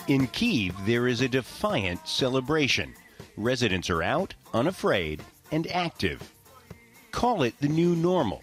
In Kyiv, there is a defiant celebration. Residents are out, unafraid, and active. Call it the new normal.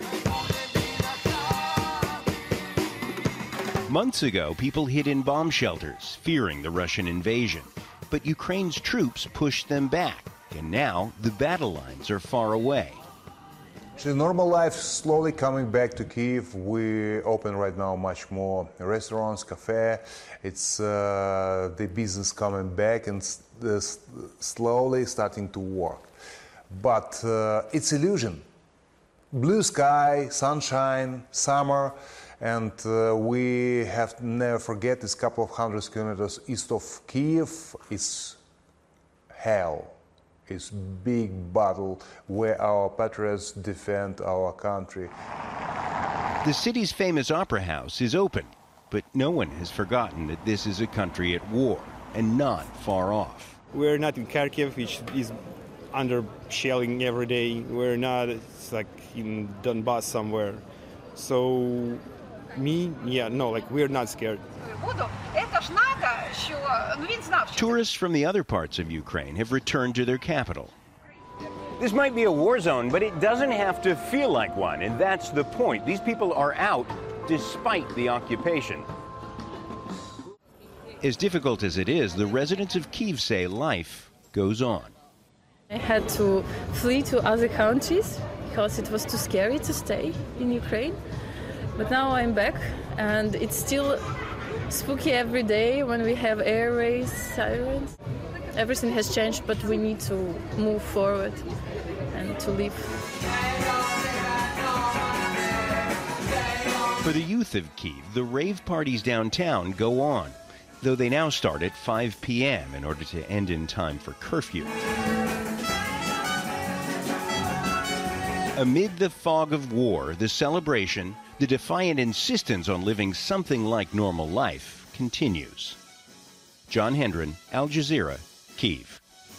Months ago, people hid in bomb shelters, fearing the Russian invasion. But Ukraine's troops pushed them back, and now the battle lines are far away. The normal life slowly coming back to Kyiv. We open right now much more restaurants, cafe. It's the business coming back and slowly starting to work. But it's illusion. Blue sky, sunshine, summer, and we have to never forget this couple of hundred kilometers east of Kyiv is hell. It's big battle where our patriots defend our country. The city's famous opera house is open, but no one has forgotten that this is a country at war and not far off. We're not in Kharkiv, which is under shelling every day. We're not, it's like in Donbass somewhere. So we're not scared. Tourists from the other parts of Ukraine have returned to their capital. This might be a war zone, but it doesn't have to feel like one, and that's the point. These people are out despite the occupation. As difficult as it is, the residents of Kyiv say life goes on. I had to flee to other countries because it was too scary to stay in Ukraine. But now I'm back, and it's still spooky every day when we have air raids, sirens. Everything has changed, but we need to move forward and to live. For the youth of Kyiv, the rave parties downtown go on, though they now start at 5 p.m. in order to end in time for curfew. Amid the fog of war, the celebration, the defiant insistence on living something like normal life continues. John Hendren, Al Jazeera, Kyiv.